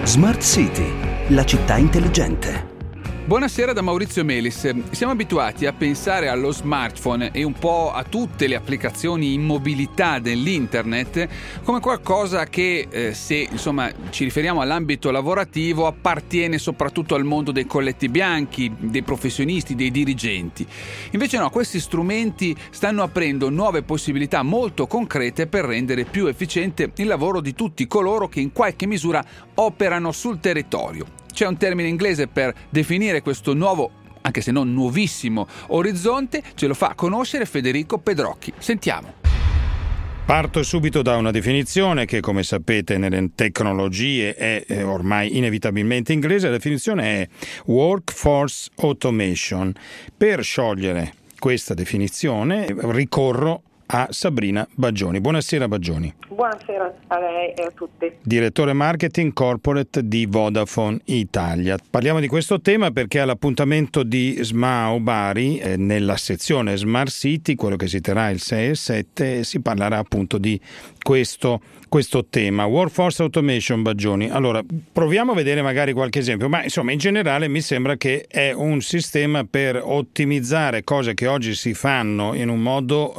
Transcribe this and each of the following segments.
Smart City, la città intelligente. Buonasera da Maurizio Melis. Siamo abituati a pensare allo smartphone e un po' a tutte le applicazioni in mobilità dell'internet come qualcosa che, se ci riferiamo all'ambito lavorativo, appartiene soprattutto al mondo dei colletti bianchi, dei professionisti, dei dirigenti. Invece no, questi strumenti stanno aprendo nuove possibilità molto concrete per rendere più efficiente il lavoro di tutti coloro che in qualche misura operano sul territorio. C'è un termine inglese per definire questo nuovo, anche se non nuovissimo, orizzonte. Ce lo fa conoscere Federico Pedrocchi. Sentiamo. Parto subito da una definizione che, come sapete, nelle tecnologie è ormai inevitabilmente inglese. La definizione è Workforce Automation. Per sciogliere questa definizione ricorro a Sabrina Baggioni. Buonasera Baggioni. Buonasera a lei e a tutti. Direttore marketing corporate di Vodafone Italia. Parliamo di questo tema perché all'appuntamento di SMAO Bari, nella sezione Smart City, quello che si terrà il 6 e 7, si parlerà appunto di questo tema. Workforce Automation, Baggioni. Allora, proviamo a vedere magari qualche esempio, ma insomma in generale mi sembra che è un sistema per ottimizzare cose che oggi si fanno in un modo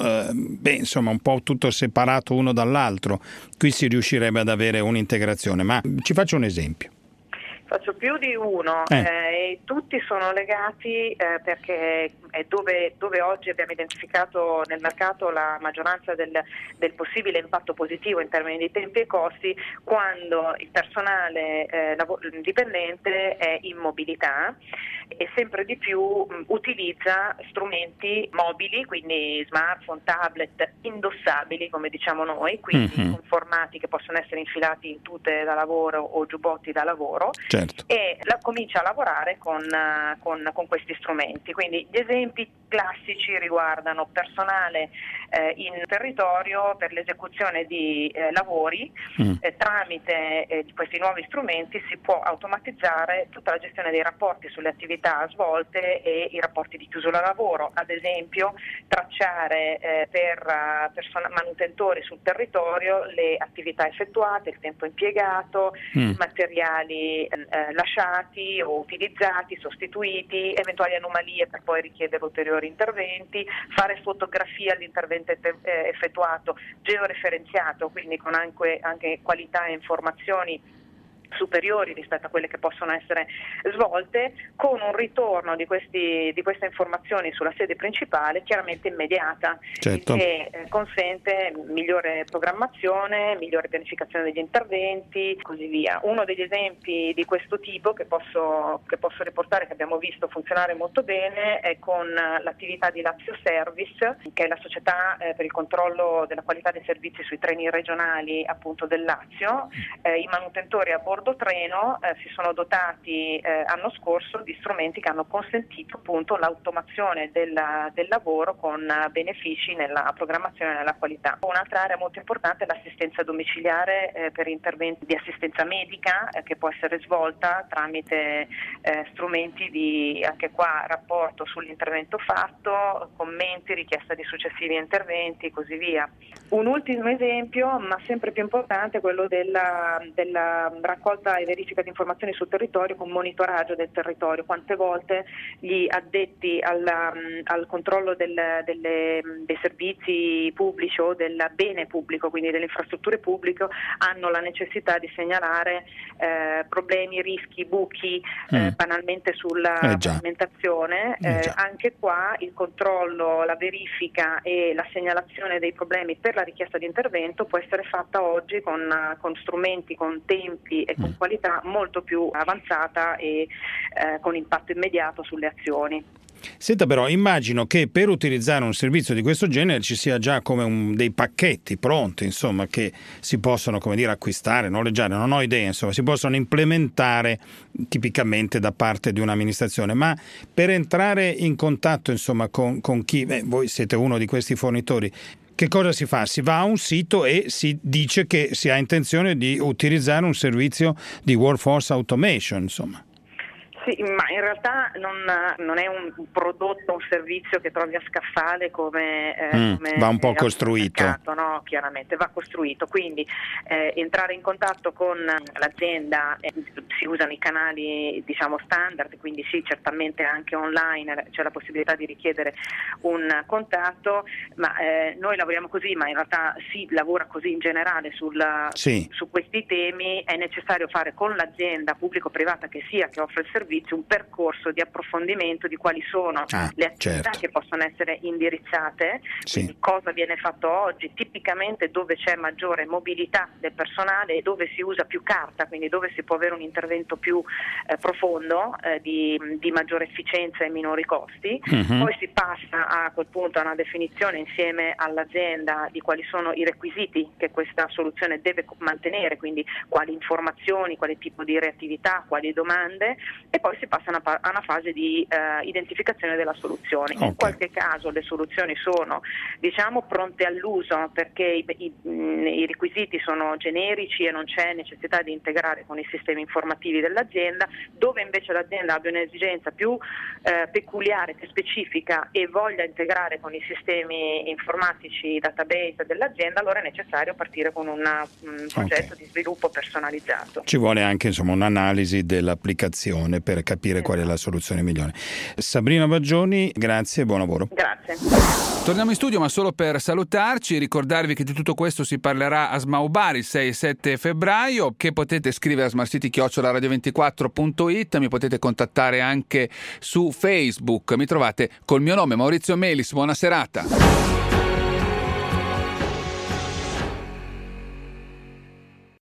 un po' tutto separato uno dall'altro. Qui si riuscirebbe ad avere un'integrazione, ma ci faccio un esempio. Faccio più di uno e tutti sono legati perché è dove oggi abbiamo identificato nel mercato la maggioranza del possibile impatto positivo in termini di tempi e costi, quando il personale dipendente è in mobilità e sempre di più utilizza strumenti mobili, quindi smartphone, tablet, indossabili come diciamo noi, quindi con formati che possono essere infilati in tute da lavoro o giubbotti da lavoro. Certo. E comincia a lavorare con questi strumenti. Quindi gli esempi classici riguardano personale in territorio per l'esecuzione di lavori. Tramite questi nuovi strumenti si può automatizzare tutta la gestione dei rapporti sulle attività svolte e i rapporti di chiusura lavoro, ad esempio tracciare per manutentori sul territorio le attività effettuate, il tempo impiegato, i materiali lasciati o utilizzati, sostituiti, eventuali anomalie per poi richiedere ulteriori interventi, fare fotografia all'intervento effettuato georeferenziato, quindi con anche qualità e informazioni superiori rispetto a quelle che possono essere svolte, con un ritorno di queste informazioni sulla sede principale chiaramente immediata, certo, che consente migliore programmazione, migliore pianificazione degli interventi, così via. Uno degli esempi di questo tipo che posso riportare, che abbiamo visto funzionare molto bene, è con l'attività di Lazio Service, che è la società per il controllo della qualità dei servizi sui treni regionali appunto del Lazio. I manutentori a bordo treno si sono dotati l'anno scorso di strumenti che hanno consentito appunto l'automazione del lavoro con benefici nella programmazione e nella qualità. Un'altra area molto importante è l'assistenza domiciliare per interventi di assistenza medica che può essere svolta tramite strumenti di, anche qua, rapporto sull'intervento fatto, commenti, richiesta di successivi interventi e così via. Un ultimo esempio, ma sempre più importante, è quello della raccolta e verifica di informazioni sul territorio con monitoraggio del territorio. Quante volte gli addetti al controllo dei servizi pubblici o del bene pubblico, quindi delle infrastrutture pubbliche, hanno la necessità di segnalare problemi, rischi, buchi banalmente sulla pavimentazione. Anche qua il controllo, la verifica e la segnalazione dei problemi per la richiesta di intervento può essere fatta oggi con strumenti, con tempi e con qualità molto più avanzata e con impatto immediato sulle azioni. Senta, però immagino che per utilizzare un servizio di questo genere ci sia già come dei pacchetti pronti, insomma, che si possono, come dire, acquistare, noleggiare, non ho idea, insomma, si possono implementare tipicamente da parte di un'amministrazione. Ma per entrare in contatto, insomma, con chi, voi siete uno di questi fornitori, che cosa si fa? Si va a un sito e si dice che si ha intenzione di utilizzare un servizio di Workforce Automation, insomma. Sì, ma in realtà non è un prodotto, un servizio che trovi a scaffale come va un po' costruito. Mercato, no? Chiaramente va costruito, quindi entrare in contatto con l'azienda, si usano i canali diciamo standard, quindi sì, certamente anche online c'è la possibilità di richiedere un contatto, ma noi lavoriamo così, ma in realtà si lavora così in generale su questi temi. È necessario fare con l'azienda pubblico-privata che sia, che offre il servizio, un percorso di approfondimento di quali sono le attività che possono essere indirizzate, quindi cosa viene fatto oggi, tipicamente dove c'è maggiore mobilità del personale e dove si usa più carta, quindi dove si può avere un intervento più profondo, di maggiore efficienza e minori costi. Poi si passa a quel punto a una definizione insieme all'azienda di quali sono i requisiti che questa soluzione deve mantenere, quindi quali informazioni, quale tipo di reattività, quali domande, e poi si passa a una fase di identificazione della soluzione. In qualche caso le soluzioni sono pronte all'uso perché i requisiti sono generici e non c'è necessità di integrare con i sistemi informativi dell'azienda. Dove invece l'azienda abbia un'esigenza più peculiare, più specifica e voglia integrare con i sistemi informatici, database dell'azienda, allora è necessario partire con un progetto di sviluppo personalizzato. Ci vuole anche un'analisi dell'applicazione per capire qual è la soluzione migliore. Sabrina Baggioni, grazie e buon lavoro. Grazie. Torniamo in studio, ma solo per salutarci, ricordarvi che di tutto questo si parlerà a SMA Bari il 6 e 7 febbraio, che potete scrivere a smartcity@radio24.it, mi potete contattare anche su Facebook, mi trovate col mio nome Maurizio Melis. Buona serata.